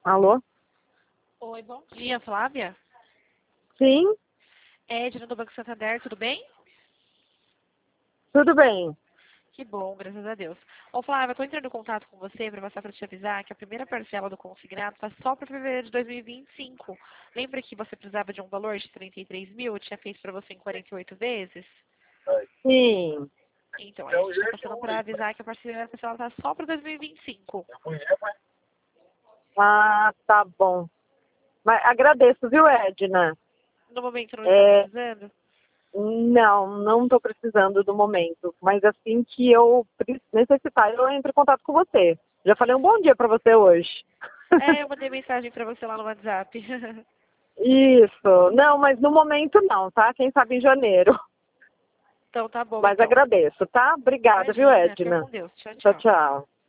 Alô? Oi, bom dia, Flávia. Sim, Edna do Banco Santander, tudo bem? tudo bem. Que bom, graças a Deus. Ô, Flávia, eu tô entrando em contato com você para passar para te avisar que a primeira parcela do consignado tá só para fevereiro de 2025. Lembra que você precisava de um valor de 33 mil? Eu tinha feito para você em 48 vezes? Sim. Então, a gente está passando para avisar que a primeira parcela tá só para 2025. Ah, tá bom. Mas agradeço, viu, Edna? No momento não está É, precisando? não estou precisando do momento. Mas assim que eu necessitar, eu entro em contato com você. Já falei um bom dia para você hoje. É, eu mandei mensagem para você lá no WhatsApp. Isso. Não, mas no momento não, tá? Quem sabe em janeiro. Então tá bom, Mas então. agradeço, tá? Obrigada, viu, Imagina, fica Edna? com Deus. Tchau, Tchau, tchau. tchau.